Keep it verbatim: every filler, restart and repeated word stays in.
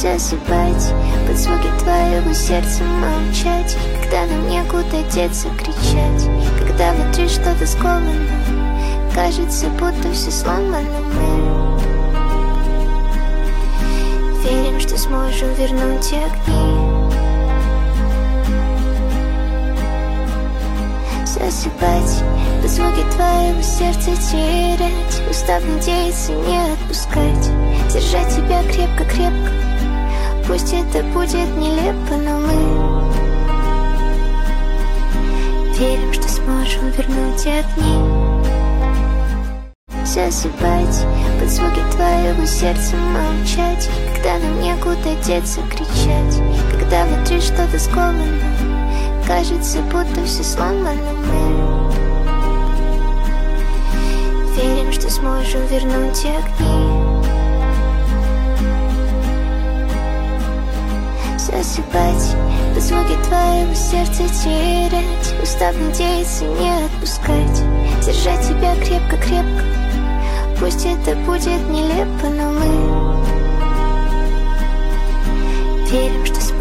засыпать под звуки твоего сердца, молчать, когда нам некуда деться, кричать, когда внутри что-то сковано, кажется, будто все сломано. Мы верим, что сможем вернуть те огни. Засыпать под звуки твоего сердца, терять, устав надеяться, не отпускать, держать тебя крепко-крепко. Пусть это будет нелепо, но мы верим, что сможем вернуть те огни. Засыпать под звуки твоего сердца, молчать, когда нам некуда деться, кричать, когда внутри что-то сковано, кажется, будто все сломано. Мы верим, что сможем вернуть те огни. Засыпать под звуки твоего сердца, терять, устав надеяться, не отпускать, держать тебя крепко-крепко. Пусть это будет нелепо, но мы верим,